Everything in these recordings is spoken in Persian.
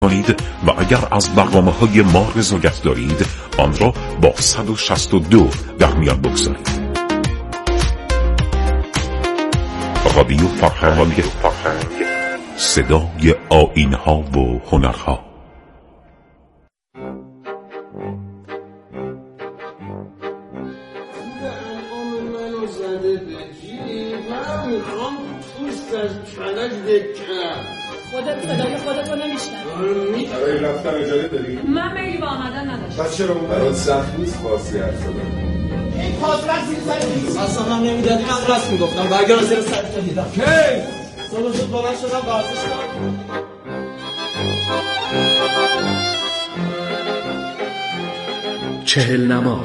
کنید و اگر از برنامه‌های ما رضایت دارید آن را با 162 در میان بگذارید. رادیو فرهنگ، صدای آیین‌ها و هنرها. صدای خودتو نمیشنم. برای رفتن اجازه داری؟ من میلی با آمدن نداشتم. پس چرا اون برات سخت نیست فارسی حرف زدن؟ این پاسرک زیر سر نیست. اصلا من نمیدادی، من راست میگفتم. برگرد زیر سر تو دیدم. کی؟ صبح زود بلند شدم ورزش کردم. چهل نما.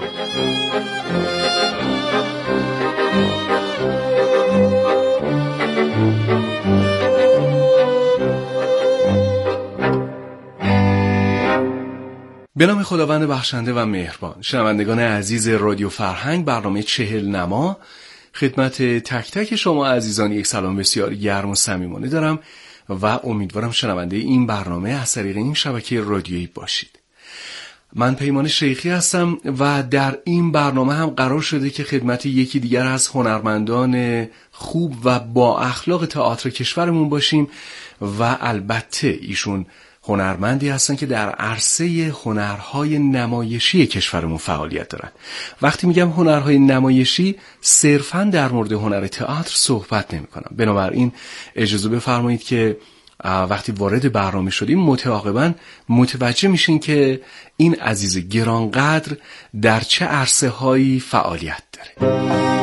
به نام خداوند بخشنده و مهربان. شنوندگان عزیز رادیو فرهنگ، برنامه 40 نما، خدمت تک تک شما عزیزان یک سلام بسیار گرم و صمیمانه دارم و امیدوارم شنونده این برنامه از طریق این شبکه رادیویی باشید. من پیمان شیخی هستم و در این برنامه هم قرار شده که خدمت یکی دیگر از هنرمندان خوب و با اخلاق تئاتر کشورمون باشیم و البته ایشون هنرمندی هستن که در عرصه هنرهای نمایشی کشورمون فعالیت دارن. وقتی میگم هنرهای نمایشی صرفاً در مورد هنر تئاتر صحبت نمی کنم. بنابراین اجازه بفرمایید که وقتی وارد برنامه شدیم متعاقباً متوجه میشین که این عزیز گرانقدر در چه عرصه هایی فعالیت داره.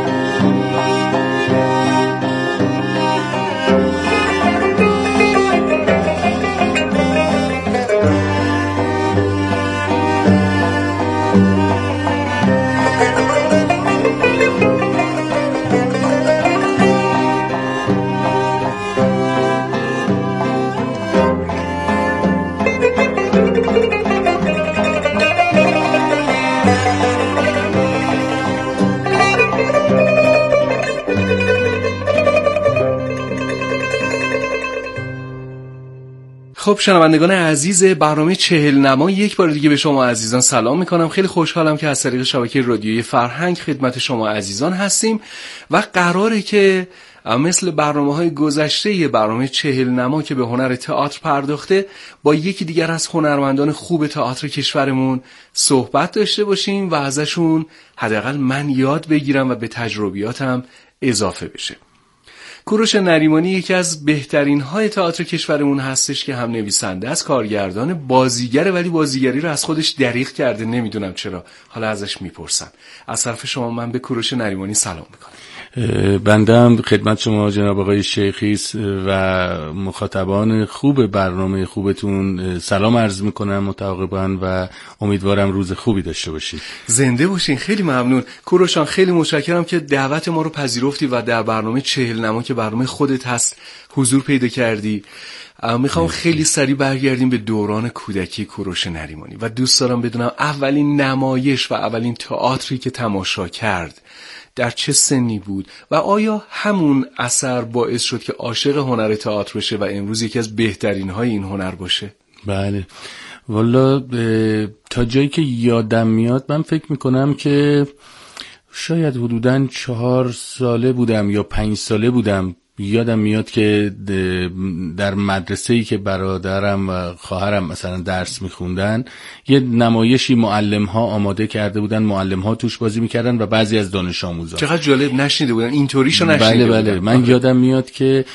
خب شنوندگان عزیز برنامه 40 نما، یک بار دیگه به شما عزیزان سلام میکنم. خیلی خوشحالم که از طریق شبکه رادیویی فرهنگ خدمت شما عزیزان هستیم و قراره که مثل برنامه‌های گذشته برنامه 40 نما که به هنر تئاتر پرداخته با یکی دیگر از هنرمندان خوب تئاتر کشورمون صحبت داشته باشیم و ازشون حداقل من یاد بگیرم و به تجربیاتم اضافه بشه. کوروش نریمانی یکی از بهترین های تئاتر کشورمون هستش که هم نویسنده است، کارگردان، بازیگره، ولی بازیگری رو از خودش دریغ کرده. نمیدونم چرا، حالا ازش میپرسم. از طرف شما من به کوروش نریمانی سلام میکنم. بندم خدمت شما جناب آقای شیخی و مخاطبان خوب برنامه خوبتون سلام عرض میکنم متعاقباً و امیدوارم روز خوبی داشته باشید. زنده باشین. خیلی ممنون کوروشان، خیلی متشکرم که دعوت ما رو پذیرفتی و در برنامه 40 نما که برنامه خودت هست حضور پیدا کردی. میخوام خیلی سریع برگردیم به دوران کودکی کوروش نریمانی و دوست دارم بدونم اولین نمایش و اولین تئاتری که تماشا کرد در چه سنی بود و آیا همون اثر باعث شد که عاشق هنر تئاتر بشه و امروز یکی از بهترین های این هنر باشه؟ بله والا تا جایی که یادم میاد من فکر میکنم که شاید حدوداً 4 ساله بودم یا 5 ساله بودم. یادم میاد که در مدرسه‌ای که برادرم و خواهرم مثلا درس میخوندن یه نمایشی معلم‌ها آماده کرده بودن، معلم‌ها توش بازی میکردن و بعضی از دانش آموزان. چقدر جالب، نشنیده بودن اینطوریشو نشنیده بودن. بله من یادم میاد که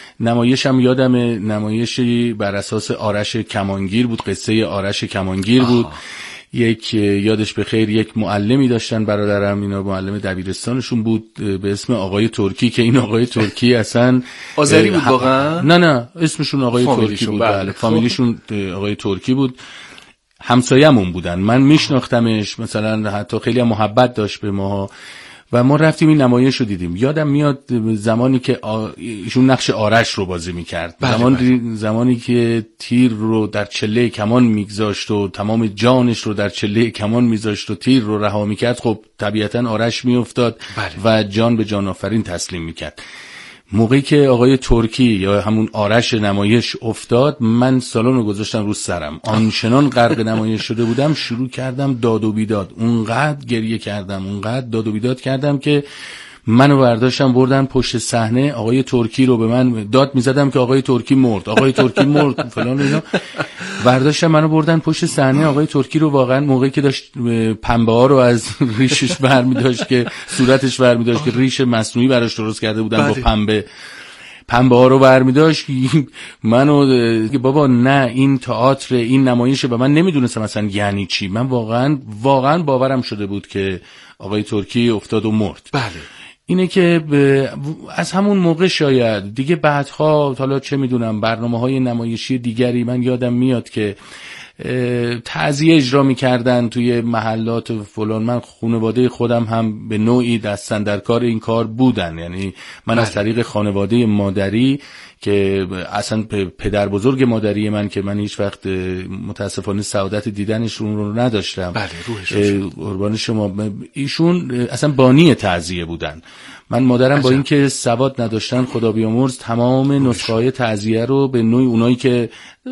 نمایشی بر اساس آرش کمانگیر بود، قصه آرش کمانگیر بود. یک یادش به خیر یک معلمی داشتن برادرم، اینا معلم دبیرستانشون بود به اسم آقای ترکی که این آقای ترکی اصلا آذری بود واقعا؟ نه اسمشون آقای ترکی بود. بله فامیلیشون آقای ترکی بود. همسایه‌مون بودن، من میشناختمش، مثلا حتی خیلی هم محبت داشت به ما و ما رفتیم این نمایش رو دیدیم. یادم میاد زمانی که ایشون نقش آرش رو بازی میکرد، زمانی که تیر رو در چله کمان میگذاشت و تمام جانش رو در چله کمان میذاشت و تیر رو رها میکرد، خب طبیعتا آرش میافتاد و جان به جان آفرین تسلیم میکرد. موقعی که آقای ترکی یا همون آرش نمایش افتاد، من سالن رو گذاشتم رو سرم، آنچنان غرق نمایش شده بودم شروع کردم داد و بیداد، اونقدر گریه کردم، اونقدر داد و بیداد کردم که منو برداشتم بردن پشت صحنه. آقای ترکی رو به من داد میزدم که آقای ترکی مرد، آقای ترکی مرد فلان اینا. برداشتم منو بردن پشت صحنه. آقای ترکی رو واقعا موقعی که داشت پنبه ها رو از ریشش برمی داشت که صورتش برمی داشت که ریش مصنوعی براش درست کرده بودن با پنبه ها رو برمی داشت، منو که بابا نه این تئاتر، این نمایشه. و من نمیدونستم اصلا یعنی چی. من واقعا باورم شده بود که آقای ترکی افتاد و مرد. بله. اینه که از همون موقع شاید دیگه بعدها، حالا چه میدونم، برنامه‌های نمایشی دیگری من یادم میاد که تعزیه اجرا میکردن توی محلات فلان. من خانواده خودم هم به نوعی دستن در کار این کار بودن، یعنی من از طریق خانواده مادری که اصلا پدر بزرگ مادری من که من هیچ وقت متاسفانه سعادت دیدنشون رو نداشتم، بله روحش قربان شما، ایشون اصلا بانی تعزیه بودن. من مادرم با اینکه سواد نداشتن خدا بیامرز تمام نسخه‌های تعزیه رو به نوعی اونایی که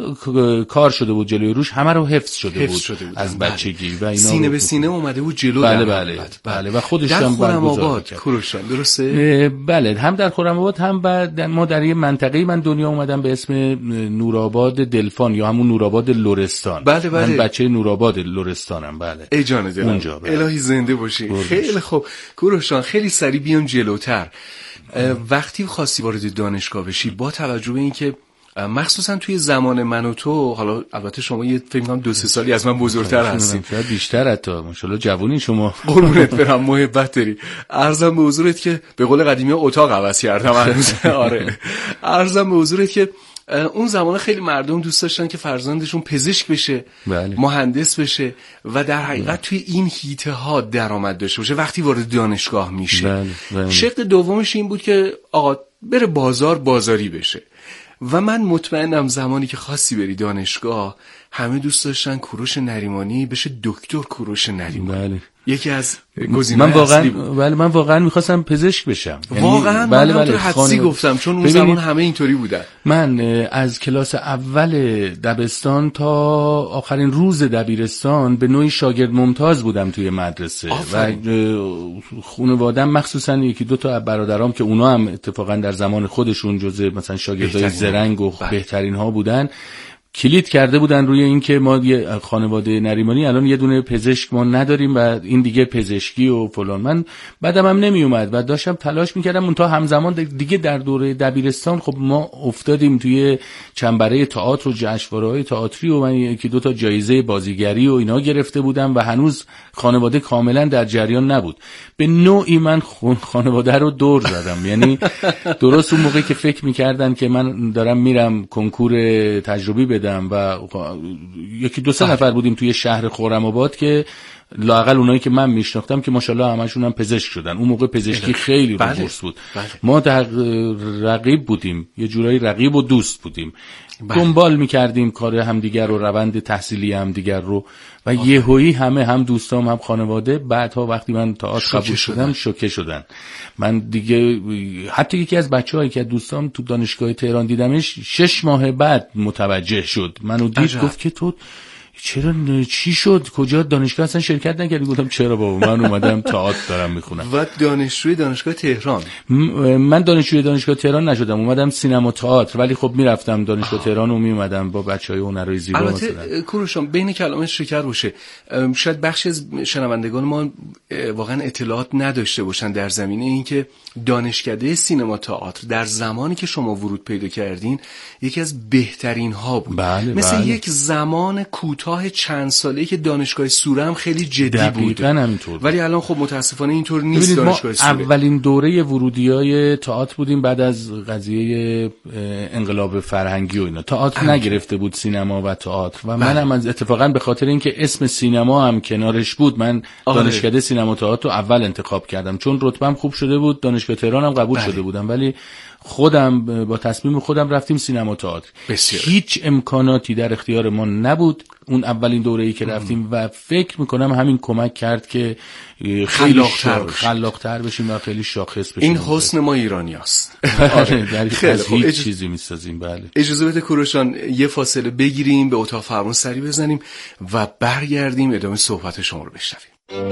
کار شده بود جلوی روش همه رو حفظ شده بود از بچگی و اینا سینه به سینه اومده بود جلو. بله و خودش هم برگزار کرد. کوروشان درسته؟ بله، هم در خرم‌آباد هم ما در یه منطقه‌ای من دنیا اومدم به اسم نورآباد دلفان یا همون نورآباد لرستان. بله. من بچه نورآباد لرستانم. بله ای جان دلم اونجا. الهی زنده باشی. خیلی خوب کوروشان، خیلی سریع بیام جلوتر. وقتی خواستی وارد دانشگاه بشی، با توجه به اینکه مخصوصا توی زمان من و تو، حالا البته شما یه فکر کنم 2-3 سالی از من بزرگتر هستین، شاید بیشتر حتی، ماشاءالله جوونی شما. قربونت برم، محبت داری. عرضم به حضورت که به قول قدیمی اتاق عوض کردم هنوز. آره عرضم به حضورت که اون زمان خیلی مردم دوست داشتن که فرزندشون پزشک بشه، مهندس بشه و در حقیقت توی این حیطه ها درآمد داشته باشه وقتی وارد دانشگاه میشه. شق دومش این بود که آقا بره بازاری بشه. و من مطمئنم زمانی که خواستی بری دانشگاه همه دوست داشتن کوروش نریمانی بشه دکتر کوروش نریمانی. یکی از گزینه‌های اصلی بود. من واقعا می‌خواستم پزشک بشم. واقعا من تو حدسی گفتم چون اون زمان همه اینطوری بودن. من از کلاس اول دبستان تا آخرین روز دبیرستان به نوعی شاگرد ممتاز بودم توی مدرسه و خانواده‌ام مخصوصا یکی دو تا برادرام که اونا هم اتفاقا در زمان خودشون جزء مثلا شاگردای زرنگ و بهترین ها بودن، کلید کرده بودن روی این که ما یه خانواده نریمانی الان یه دونه پزشک ما نداریم و این دیگه پزشکی و فلان. من بعدم هم نمی اومد و داشتم تلاش میکردم. اون تا همزمان دیگه در دوره دبیرستان خب ما افتادیم توی چنبره تئاتر و جشنواره‌های تئاتری و من یکی دو تا جایزه بازیگری و اینا گرفته بودم و هنوز خانواده کاملا در جریان نبود. به نوعی من خانواده رو دور زدم. یعنی درست اون موقعی که فکر میکردن که من دارم میرم کنکور تجربی بدم و یکی 2-3 نفر بودیم توی شهر خرم‌آباد که لااقل اونایی که من میشناختم که ماشاءالله همشون هم پزشک شدن. اون موقع پزشکی خیلی رو بورس بود. ما در رقیب بودیم، یه جورایی رقیب و دوست بودیم. دنبال میکردیم کار همدیگر رو، روند تحصیلی همدیگر رو و یهویی همه هم دوستام هم خانواده بعدها وقتی من تئاتر قبول شدم شوکه شدن. من دیگه حتی یکی از بچه‌هایی که دوستام تو دانشگاه تهران دیدمش 6 ماه بعد متوجه شد منو دید، گفت که تو چرا چی شد کجا دانشگاه اصلا شرکت نکردی؟ گفتم چرا بابا من اومدم تئاتر دارم میخونم. و دانشجوی دانشگاه تهران؟ من دانشجوی دانشگاه تهران نشدم، اومدم سینما تئاتر، ولی خب میرفتم دانشگاه تهران و میومدم با بچهای هنرهای زیبا. البته کوروشان بین کلامت شکر باشه، شاید بخشی از شنوندگان ما واقعا اطلاعات نداشته باشن در زمینه اینکه دانشکده سینما تئاتر در زمانی که شما ورود پیدا کردین یکی از بهترین ها بود. مثل یک زمان کوتاه چند ساله‌ای که دانشگاه سوره هم خیلی جدی بود. ولی الان خب متاسفانه اینطور نیست. دانشگاه سوره اولین دوره ورودیای تئاتر بودیم بعد از قضیه انقلاب فرهنگی و اینا. تئاتر نگرفته بود سینما و تئاتر و منم از اتفاقا به خاطر اینکه اسم سینما هم کنارش بود من دانشکده سینما تئاتر رو اول انتخاب کردم چون رتبه‌ام خوب شده بود. دانشگاه تهران هم قبول شده بودم ولی خودم با تصمیم خودم رفتیم سینما تئاتر. هیچ امکاناتی در اختیار ما نبود اون اولین دوره‌ای که رفتیم و فکر میکنم همین کمک کرد که خیلی خلاق‌تر بشیم و خیلی شاخص بشیم. این حسن ما ایرانیاست. خیلی هیچ چیزی میسازیم. بله اجازه بده کوروشان یه فاصله بگیریم، به اتاق فرمان سری بزنیم و برگردیم ادامه صحبت شما رو بشنویم.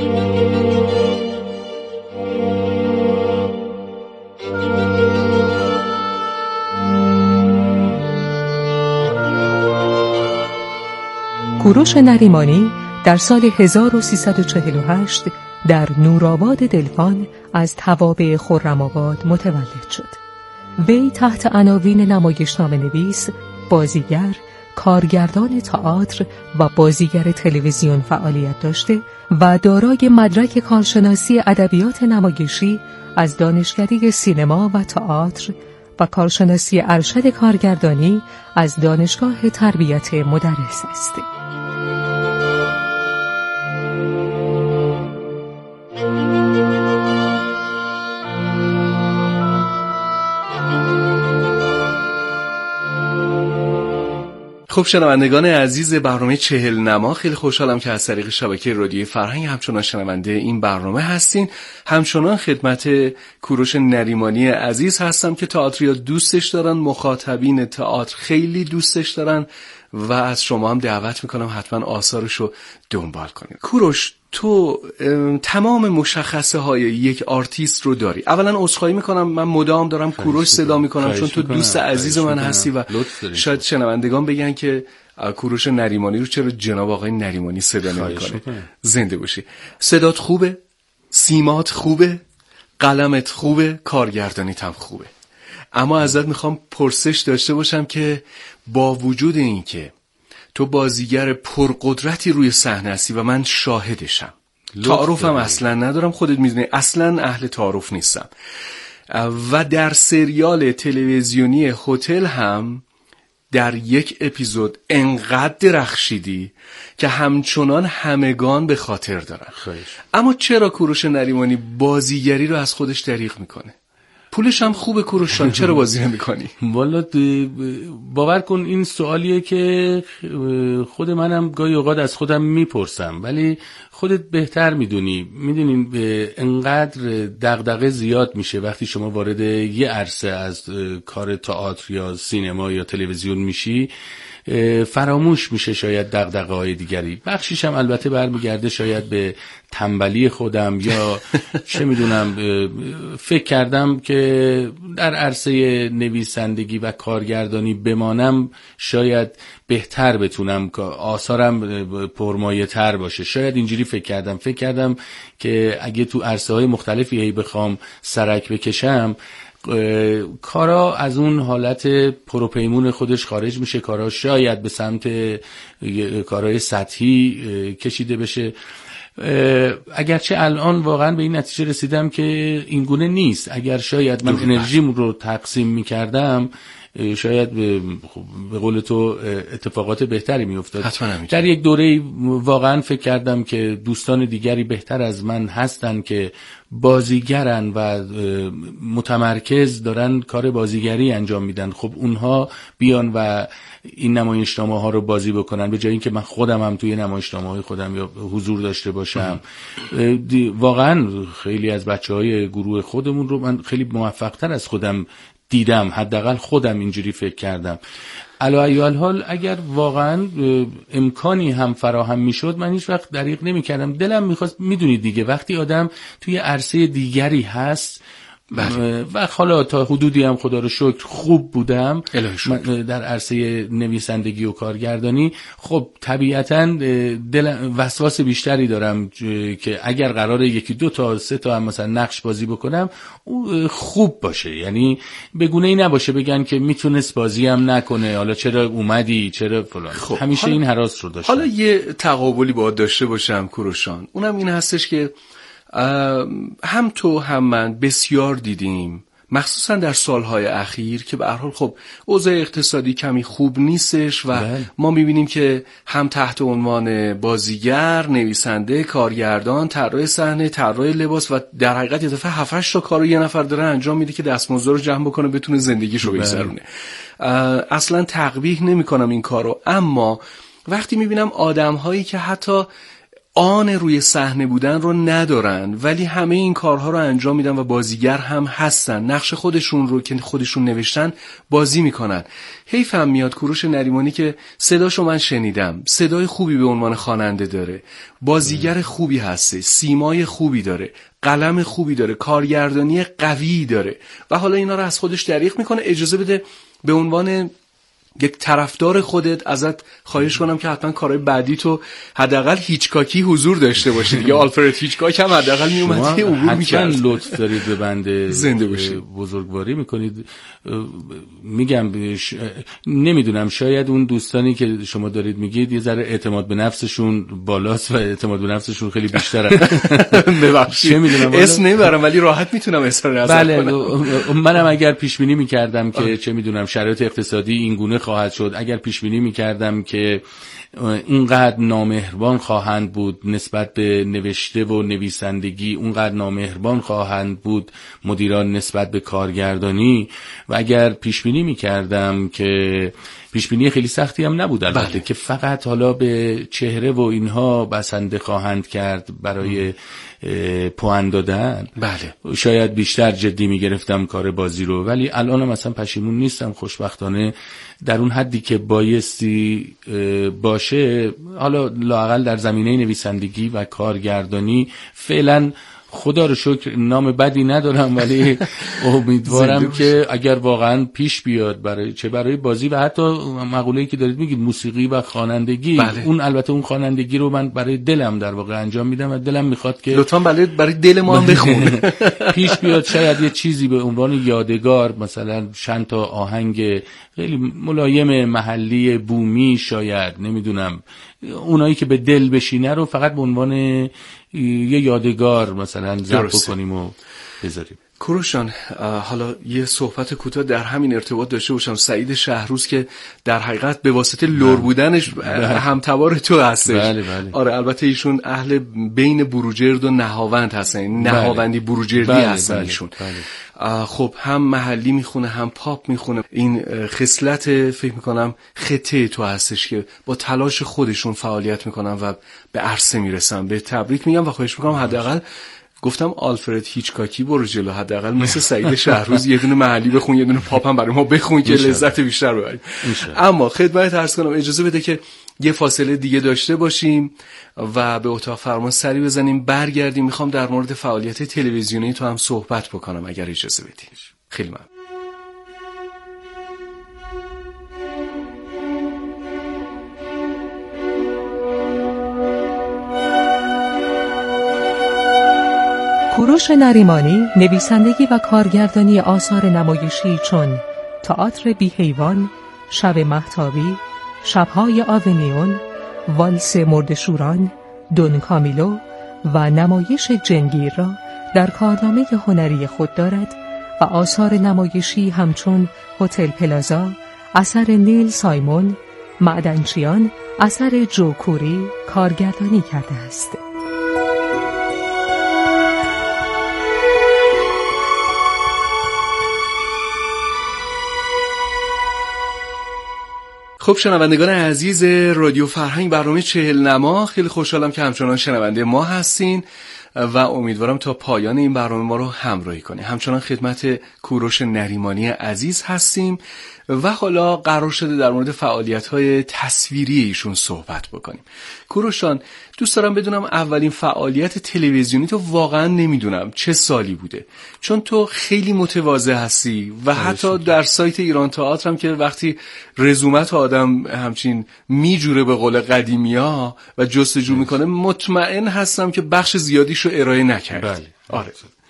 کوروش نریمانی در سال 1348 در نورآباد دلفان از توابع خرم‌آباد متولد شد. وی تحت عناوین نمایشنامه نویس، بازیگر، کارگردان تئاتر و بازیگر تلویزیون فعالیت داشته و دارای مدرک کارشناسی ادبیات نمایشی از دانشکده سینما و تئاتر و کارشناسی ارشد کارگردانی از دانشگاه تربیت مدرس است. خب شنوندگان عزیز برنامه 40 نما، خیلی خوشحالم که از طریق شبکه رادیوی فرهنگ همچنان شنونده این برنامه هستین. همچنان خدمت کوروش نریمانی عزیز هستم که تئاتریا دوستش دارن، مخاطبین تئاتر خیلی دوستش دارن و از شما هم دعوت میکنم حتما آثارشو دنبال کنید. کوروش، تو تمام مشخصه های یک آرتیست رو داری. اولا عذرخواهی میکنم، من مدام دارم کوروش صدا میکنم چون تو دوست عزیز من هستی و شاید شنوندگان بگن که کوروش نریمانی رو چرا جناب آقای نریمانی صدا نمیکنه. زنده باشی. صدات خوبه، سیمات خوبه، قلمت خوبه، کارگردانیت هم خوبه. اما ازت میخوام پرسش داشته باشم که با وجود این که تو بازیگر پرقدرتی روی صحنه هستی و من شاهدشم، تعارفم اصلا ندارم، خودت میدونی اصلا اهل تعارف نیستم، و در سریال تلویزیونی هتل هم در یک اپیزود انقدر درخشیدی که همچنان همگان به خاطر دارن. اما چرا کوروش نریمانی بازیگری رو از خودش دریغ میکنه؟ پولش هم خوبه کوروشان، چرا بازی نمی‌کنی؟ والا باور کن این سوالیه که خود منم گاهی اوقات از خودم میپرسم، ولی خودت بهتر میدونی. میدونین انقدر دغدغه زیاد میشه وقتی شما وارد یه عرصه از کار تئاتر یا سینما یا تلویزیون میشی، فراموش میشه شاید دغدغه‌های دیگری. بخشیش هم البته برمیگرده شاید به تنبلی خودم یا چه میدونم، فکر کردم که در عرصه نویسندگی و کارگردانی بمانم شاید بهتر بتونم، آثارم پرمایه تر باشه. شاید اینجوری فکر کردم که اگه تو عرصه های مختلفی بخوام سرک بکشم، کارا از اون حالت پروپیمون خودش خارج میشه، کارا شاید به سمت کارهای سطحی کشیده بشه. اگرچه الان واقعا به این نتیجه رسیدم که این گونه نیست. اگر شاید من انرژیم رو تقسیم میکردم شاید به قول تو اتفاقات بهتری میافتاد. در یک دوره واقعا فکر کردم که دوستان دیگری بهتر از من هستن که بازیگرن و متمرکز دارن کار بازیگری انجام میدن. خب اونها بیان و این نمایشنامه ها رو بازی بکنن به جای اینکه من خودم هم توی نمایشنامه های خودم یا حضور داشته باشم. واقعا خیلی از بچهای گروه خودمون رو من خیلی موفق تر از خودم دیدم، حداقل خودم اینجوری فکر کردم. علی ای حال اگر واقعا امکانی هم فراهم میشد من هیچ وقت دریغ نمیکردم. دلم میخواست، میدونید دیگه، وقتی آدم توی عرصه دیگری هست و حالا تا حدودی هم خدا رو شکر خوب بودم در عرصه نویسندگی و کارگردانی، خب طبیعتاً وسواس بیشتری دارم که اگر قراره 1 2 تا 3 تا هم مثلا نقش بازی بکنم خوب باشه، یعنی به گونه‌ای نباشه بگن که میتونست بازی هم نکنه، حالا چرا اومدی، چرا فلان. خب همیشه این هراس رو داشتم. حالا یه تقابلی باید داشته باشم کوروشان، اونم این هستش که هم تو هم من بسیار دیدیم مخصوصا در سالهای اخیر که به هر حال خب اوضاع اقتصادی کمی خوب نیستش و ما میبینیم که هم تحت عنوان بازیگر، نویسنده، کارگردان، طراح صحنه، طراح لباس و در حقیقت یه دفعه 7-8 تا کارو یه نفر داره انجام میده که دستمزد رو جمع بکنه بتونه زندگیشو بگذرونه. اصلا تقبیح نمیکنم این کارو، اما وقتی میبینم آدم‌هایی که حتی آن روی صحنه بودن رو ندارن ولی همه این کارها رو انجام میدن و بازیگر هم هستن، نقش خودشون رو که خودشون نوشتن بازی میکنن. حیفم میاد کوروش نریمانی که صداشو من شنیدم، صدای خوبی به عنوان خواننده داره، بازیگر خوبی هسته، سیمای خوبی داره، قلم خوبی داره، کارگردانی قوی داره و حالا اینا رو از خودش دریغ میکنه. اجازه بده به عنوان یک طرفدار خودت ازت خواهش کنم که حتما کارهای بعدی تو حداقل هیچکاکی حضور داشته باشی دیگه. آلفرد هیچکاک هم حداقل میومد که عبور می‌کرد. حتما لطف دارید به بنده زنده باشید، بزرگواری میکنید. میگم نمیدونم، شاید اون دوستانی که شما دارید میگید یه ذره اعتماد به نفسشون بالاست و اعتماد به نفسشون خیلی بیشتره. ببخشید اسم نمیبرم ولی راحت میتونم اظهار نظر کنم. منم اگر پیش بینی میکردم که چه میدونم شرایط اقتصادی این گونه خواهد شد، اگر پیش بینی میکردم که اونقدر نامهربان خواهند بود نسبت به نوشته و نویسندگی، اونقدر نامهربان خواهند بود مدیران نسبت به کارگردانی، و اگر پیش بینی میکردم که پیش بینی خیلی سختی هم نبود البته که فقط حالا به چهره و اینها بسنده خواهند کرد برای پوان دادن، شاید بیشتر جدی میگرفتم کار بازی رو. ولی الانم مثلا پشیمون نیستم، خوشبختانه در اون حدی که بایستی باشه، حالا لااقل در زمینه نویسندگی و کارگردانی فعلا خدا رو شکر نام بدی ندارم، ولی امیدوارم که اگر واقعا پیش بیاد برای بازی و حتی مقوله‌ای که دارید میگید موسیقی و خوانندگی، اون البته اون خوانندگی رو من برای دلم در واقع انجام میدم و دلم میخواد که لطفاً برای دل ما هم بخون. پیش بیاد شاید یه چیزی به عنوان یادگار، مثلا چند تا آهنگ خیلی ملایم محلی بومی، شاید نمیدونم اونایی که به دل بشینه رو فقط به عنوان یه یادگار مثلا ضبط کنیم و بذاریم. کوروش جان، حالا یه صحبت کوتاه در همین ارتباط داشته باشم. سعید شهروز که در حقیقت به واسطه لور بودنش همتبار تو هستش. بله. آره البته ایشون اهل بین بروجرد و نهاوند هستن، نهاوندی بروجردی هستن ایشون. خب هم محلی میخونه هم پاپ میخونه. این خصلت فکر میکنم خطه تو هستش که با تلاش خودشون فعالیت میکنن و به عرصه میرسن. به تبریک میگم و خواهش میکنم حداقل گفتم آلفرد هیچکاکی برو جلو، حداقل مثل سعید شهروز یه دونه محلی بخون، یه دونه پاپ هم برای ما بخون که لذت بیشتر ببریم. اما خدمت عرض کنم اجازه بده که یه فاصله دیگه داشته باشیم و به اتاق فرمان سری بزنیم، برگردیم. میخوام در مورد فعالیت تلویزیونی تو هم صحبت بکنم اگر اجازه بدی. خیلی ممنون. کوروش نریمانی نویسندگی و کارگردانی آثار نمایشی چون تئاتر بی حیوان، شب مهتابی، شب‌های آونیون، والس مردشوران، دون کامیلو و نمایش جنگیر را در کارنامه هنری خود دارد و آثار نمایشی همچون هتل پلازا اثر نیل سایمون، معدنچیان اثر جو کوری کارگردانی کرده است. خب شنوندگان عزیز رادیو فرهنگ برنامه 40 نما، خیلی خوشحالم که همچنان شنونده ما هستین و امیدوارم تا پایان این برنامه ما رو همراهی کنید. همچنان خدمت کوروش نریمانی عزیز هستیم و حالا قرار شده در مورد فعالیت‌های تصویری ایشون صحبت بکنیم. کوروش جان، دوست دارم بدونم اولین فعالیت تلویزیونی تو واقعا نمیدونم چه سالی بوده، چون تو خیلی متواضع هستی و حتی در سایت ایران تئاتر هم که وقتی رزومت آدم همچین میجوره به قول قدیمی‌ها و جستجو میکنه، مطمئن هستم که بخش زیادیشو ارائه نکردی. بله. آره.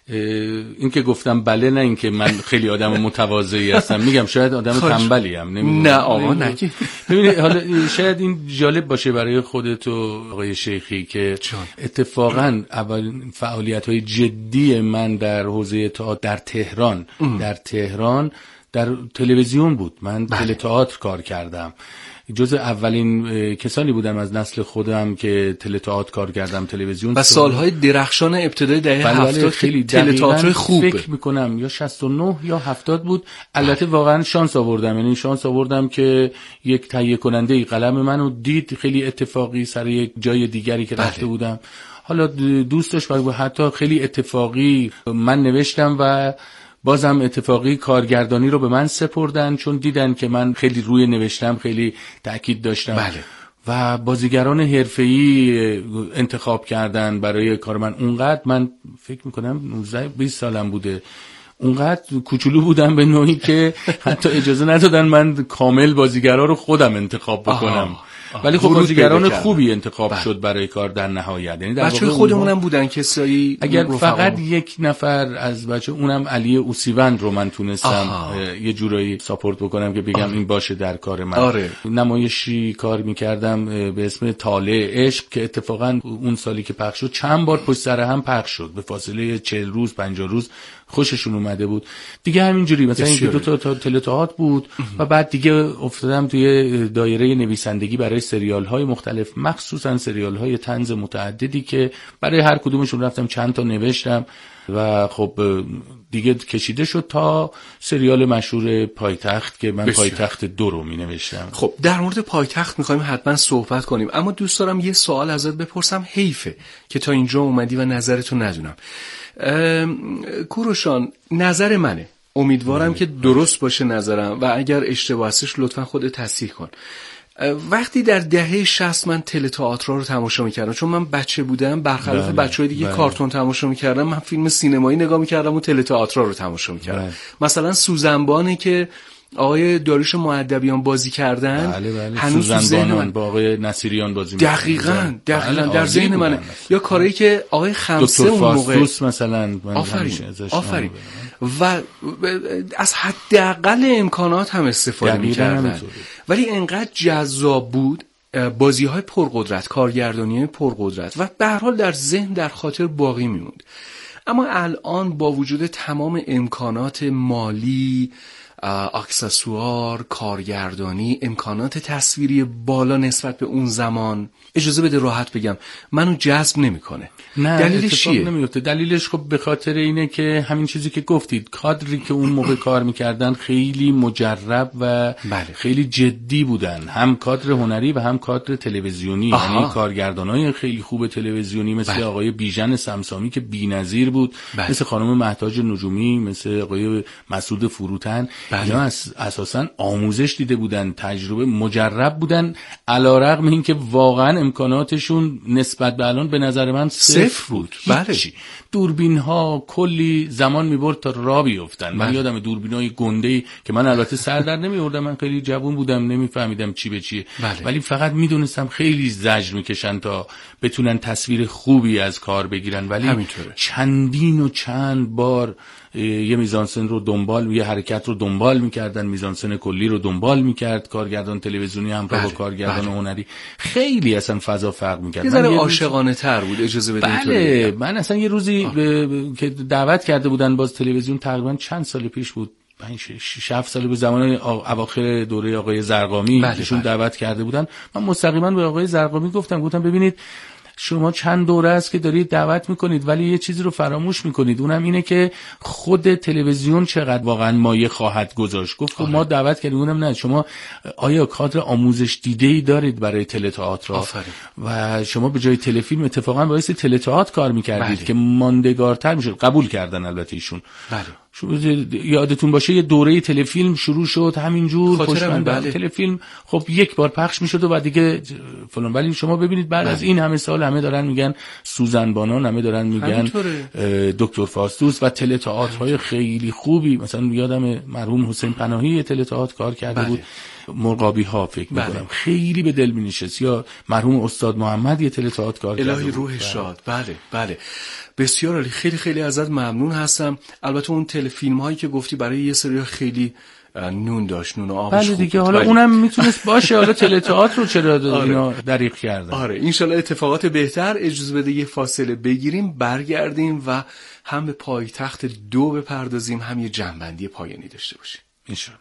این که گفتم بله، نه این که من خیلی آدم متواضعی هستم، میگم شاید آدم تنبلی ام. نه آقا نگی. ببینید حالا شاید این جالب باشه برای خودت و آقای شیخی که اتفاقا اولین فعالیت‌های جدی من در حوزه تئاتر در تهران در تلویزیون بود. من تئاتر کار کردم. جز اولین کسانی بودم از نسل خودم که تئاتر کار کردم تلویزیون. و سالهای درخشان ابتدای دهه 70 خیلی تئاتر خوبه. فکر میکنم یا 69 یا 70 بود. البته واقعا شانس آوردم، یعنی شانس آوردم که یک تهیه کننده قلم منو دید خیلی اتفاقی سر یک جای دیگری که رفته بودم. حالا دوست داشت و حتی خیلی اتفاقی من نوشتم و بازم اتفاقی کارگردانی رو به من سپردن، چون دیدن که من خیلی روی نوشتم خیلی تأکید داشتم. بله. و بازیگران حرفه‌ای انتخاب کردن برای کار من. اونقدر من فکر میکنم 19-20 سالم بوده، اونقدر کوچولو بودم به نوعی که حتی اجازه ندادن من کامل بازیگرا رو خودم انتخاب بکنم. ولی خب بازیگران خوبی انتخاب شد برای کار در نهایت. یعنی در بچه خودمونم بودن کسایی. اگر فقط یک نفر از بچه، اونم علی اوسیوند رو من تونستم یه جورایی ساپورت بکنم که بگم این باشه در کار من. نمایشی کار میکردم به اسم طالع عشق که اتفاقا اون سالی که پخش شد چند بار پشت سر هم پخش شد به فاصله 40 روز 50 روز. خوششون اومده بود دیگه. همینجوری مثلا این 2 تا تئاتر بود و بعد دیگه افتادم توی دایره نویسندگی برای سریال های مختلف، مخصوصا سریال های طنز متعددی که برای هر کدومشون رفتم چند تا نوشتم و خب دیگه کشیده شد تا سریال مشهور پایتخت که من پایتخت 2 رو می نوشتم. خب در مورد پایتخت میخوایم حتما صحبت کنیم، اما دوست دارم یه سوال ازت بپرسم. حیفه که تا اینجا اومدی و نظرتو ندونم. کوروشان، نظر منه، امیدوارم که درست باشه نظرم و اگر اشتباه هستش لطفا خودت تصحیح کن. وقتی در دهه 60 من تئاتر رو تماشا میکردم، چون من بچه بودم برخلاف بچهای دیگه کارتون تماشا میکردم، من فیلم سینمایی نگاه میکردم و تئاتر رو تماشا میکردم. مثلا سوزنبانی که آقای داریوش مؤدبیان بازی کردن، بله. هنوز سوزنبانان با آقای نصیریان بازی دقیقاً در ذهن منه. یا کاری که آقای خمسه اون موقع مثلا آفرین و از حداقل امکانات هم استفاده می‌کردن، ولی انقدر جذاب بود، بازی‌های پرقدرت، کارگردانی‌های پرقدرت و به هر حال در ذهن در خاطر باقی می‌موند. اما الان با وجود تمام امکانات مالی، اکسسوار، کارگردانی، امکانات تصویری بالا نسبت به اون زمان، اجازه بده راحت بگم منو جذب نمیکنه. دلیلش چیه؟ نمیفته. دلیلش خب به خاطر اینه که همین چیزی که گفتید، کادری که اون موقع کار میکردن خیلی مجرب و خیلی جدی بودن، هم کادر هنری و هم کادر تلویزیونی. یعنی کارگردانای خیلی خوب تلویزیونی مثل آقای بیژن سمسامی که بی‌نظیر بود، مثل خانم مهتاج نجومی، مثل آقای مسعود فروتن. اینا اساساً آموزش دیده بودن، تجربه، مجرب بودن، علی‌رغم اینکه واقعاً امکاناتشون نسبت به الان به نظر من صفر بود. دوربین ها کلی زمان میبرد تا راه بیفتن. من یادم دوربینای گنده‌ای که من البته سر در نمیوردم، من خیلی جوان بودم، نمیفهمیدم چی به چیه، ولی فقط میدونستم خیلی زجر میکشن تا بتونن تصویر خوبی از کار بگیرن. ولی چندین و چند بار یه میزانسن رو یه حرکت رو دنبال میکردن، میزانسن کلی رو دنبال میکرد کارگردان تلویزیونی هم با کارگردان هنری. خیلی اصلا فضا فرق میکرد. یه ذره عاشقانه تر بود، اجازه بدید. من اصلا یه روزی که دعوت کرده بودن باز تلویزیون، تقریبا چند سال پیش بود، 5-6 سال به زمان اواخر دوره آقای زرقامی ایشون دعوت کرده بودن. من مستقیما به آقای زرقامی گفتم ببینید شما چند دوره است که دارید دعوت میکنید ولی یه چیزی رو فراموش میکنید، اونم اینه که خود تلویزیون چقدر واقعا مایه خواهد گذاشت. گفت ما دعوت کردیم، اونم نه، شما آیا کادر آموزش دیده‌ای دارید برای تئاتر و شما به جای تلفیلم اتفاقا باعث تئاتر کار میکردید که ماندگارتر میشد. قبول کردن البته ایشون. یادتون باشه یه دوره تلفیلم شروع شد همینجور پشتمن تلفیلم خب یک بار پخش میشد و بعد دیگه فلان، ولی شما ببینید بعد از این همه سال همه دارن میگن سوزنبانان، همه دارن میگن دکتر فاستوس و تئاترهای خیلی خوبی. مثلا یادم مرحوم حسین پناهی تئاتر کار کرده بود مرغابی ها فکر می‌کنم خیلی به دل می‌نشست، یا مرحوم استاد محمد یه تئاتر کار کرد، الهی روح شاد. بله بسیار عالی. خیلی خیلی ازت ممنون هستم. البته اون تلفیلم هایی که گفتی برای یه سری خیلی نون داشت، نون و آبش خوب دیگه. حالا اونم میتونست باشه، حالا تئاتر رو چرا اینا دریغ کردن؟ آره انشالله اتفاقات بهتر. اجازه بده یه فاصله بگیریم، برگردیم و هم به پایتخت 2 بپردازیم، هم یه جنبندی پایانی داشته باشیم انشالله.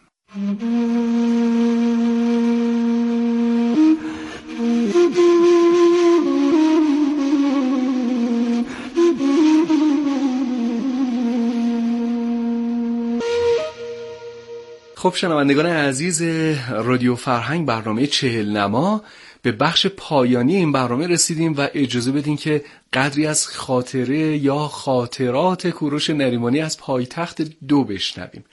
خب شنوندگان عزیز رادیو فرهنگ، برنامه 40 نما به بخش پایانی این برنامه رسیدیم و اجازه بدین که قدری از خاطره یا خاطرات کوروش نریمانی از پایتخت 2 بشنویم.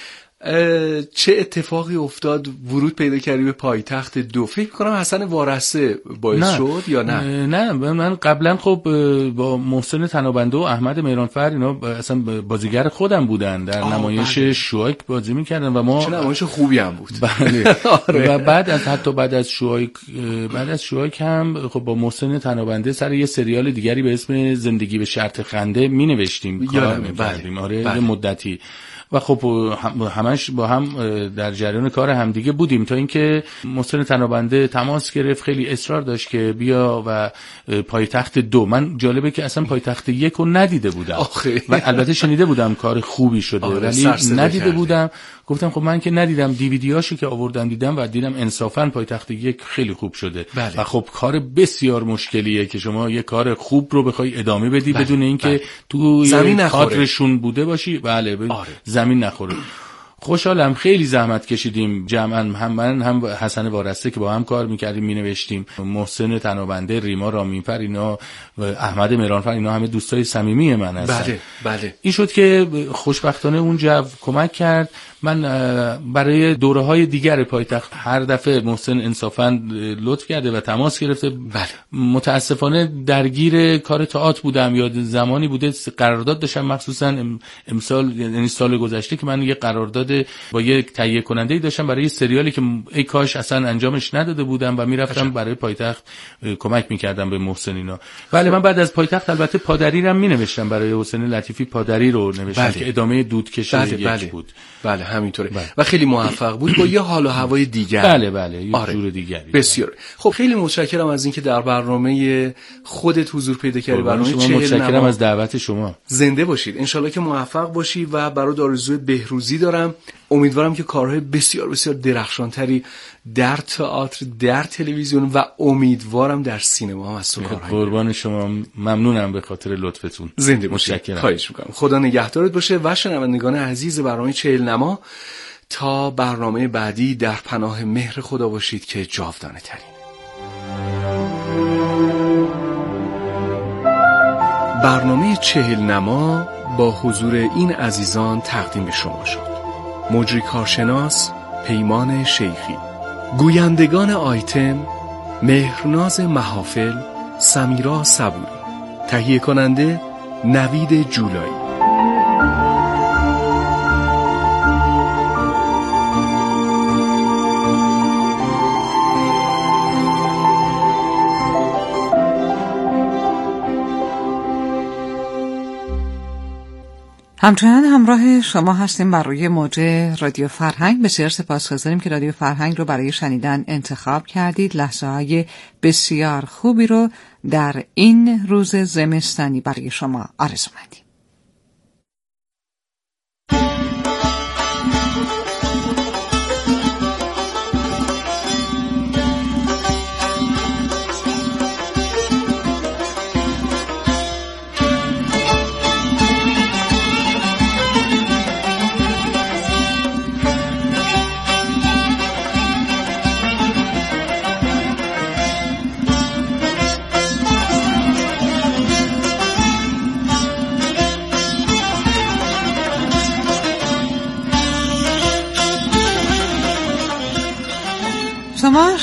چه اتفاقی افتاد ورود پیدا کردی به پایتخت 2؟ فکر کنم حسن وارسته باعث شد یا نه؟ نه من قبلا خب با محسن تنابنده و احمد مهرانفر اینا اصلا بازیگر خودم بودن، در نمایش شوایک بازی میکردن و ما چه نمایش خوبی هم بود. بله. و بعد از شوایک هم خب با محسن تنابنده سر یه سریال دیگری به اسم زندگی به شرط خنده مینوشتیم، کار می‌کردیم یه مدتی و خب همش با هم در جریان کار همدیگه بودیم تا اینکه محسن تنابنده تماس گرفت، خیلی اصرار داشت که بیا و پایتخت 2. من جالبه که اصلا پایتخت 1 رو ندیده بودم و البته شنیده بودم کار خوبی شده ولی ندیده بودم. گفتم خب من که ندیدم، دیویدیاشو که آوردم دیدم و دیدم انصافا پایتخت 1 خیلی خوب شده. و خب کار بسیار مشکلیه که شما یه کار خوب رو بخوای ادامه بدی بدون اینکه تو زمین کادرشون بوده باشی. زمین نخوره. خوشحالم، خیلی زحمت کشیدیم جمعا، هم من هم حسن وارسته که با هم کار میکردیم مینوشتیم، محسن تنابنده، ریما رامینفر، اینا و احمد مهرانفر، اینا همه دوستای صمیمی من هستن. بله. این شد که خوشبختانه اون جو کمک کرد. من برای دوره‌های دیگر پایتخت هر دفعه محسن انصافاً لطف کرده و تماس گرفته. متاسفانه درگیر کار تئاتر بودم یا زمانی بوده قرارداد داشتم، مخصوصاً امسال یعنی سال گذشته که من یه قرارداد با یک تهیه کننده‌ای داشتم برای سریالی که ای کاش اصلا انجامش نداده بودم و میرفتم برای پایتخت کمک میکردم به محسن اینا. بله من بعد از پایتخت البته پادری رو مینوشتم، برای حسین لطیفی پادری رو نوشتم که ادامه دودکش یک بود. بله همینطوره. و خیلی موفق بود با یه حال و هوای دیگر. بله یه جور دیگری. بسیار خب، خیلی متشکرم از اینکه در برنامه خودت حضور پیدا کردی. برنامه 40 نما. متشکرم از دعوت شما. زنده باشید، انشالله که موفق باشی و برات آرزوی بهروزی دارم. امیدوارم که کارهای بسیار بسیار درخشانتری در تئاتر، در تلویزیون و امیدوارم در سینما هم از تو کارهای. قربان شما، ممنونم به خاطر لطفتون. زنده باشید. خواهش می‌کنم. خدا نگهدارت باشه و شنوندگان عزیز برنامه 40 نما، تا برنامه بعدی در پناه مهر خدا باشید که جاودانه ترین. برنامه 40 نما با حضور این عزیزان تقدیم به شما شد. مجری کارشناس پیمان شیخی، گویندگان آیتم مهرناز محافل، سمیرا صبوری، تهیه کننده نوید جولایی. همچنان همراه شما هستیم بر روی موج رادیو فرهنگ. بسیار سپاسگزاریم که رادیو فرهنگ رو برای شنیدن انتخاب کردید. لحظه‌های بسیار خوبی رو در این روز زمستانی برای شما آرزو مندیم.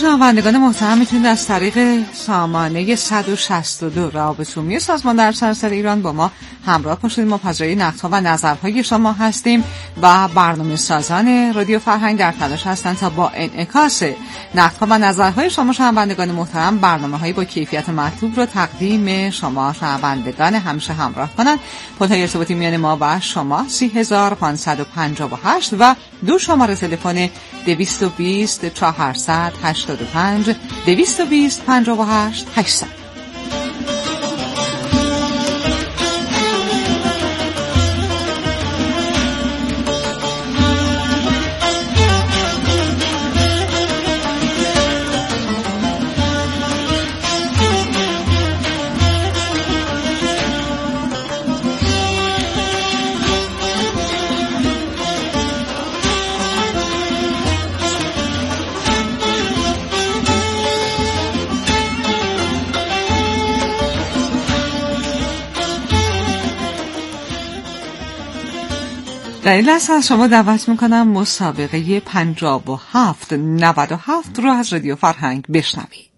شنوندگان محترم میتونید از طریق سامانه 162 روابط عمومی سازمان در سراسر ایران با ما همراه باشید. ما پذیرای نقدها و نظرهای شما هستیم و برنامه سازان رادیو فرهنگ در تلاش هستند تا با انعکاس نقدها و نظرهای شما شنوندگان محترم برنامه‌هایی با کیفیت مطلوب رو تقدیم شما شنوندگان همیشه همراه کنند. پل‌های ارتباطی میان ما و شما 30558 و دو شماره تلفن 220 485 220 58 800. در این لحظه از شما دعوت میکنم مسابقه 57-97 رو از رادیو فرهنگ بشنوید.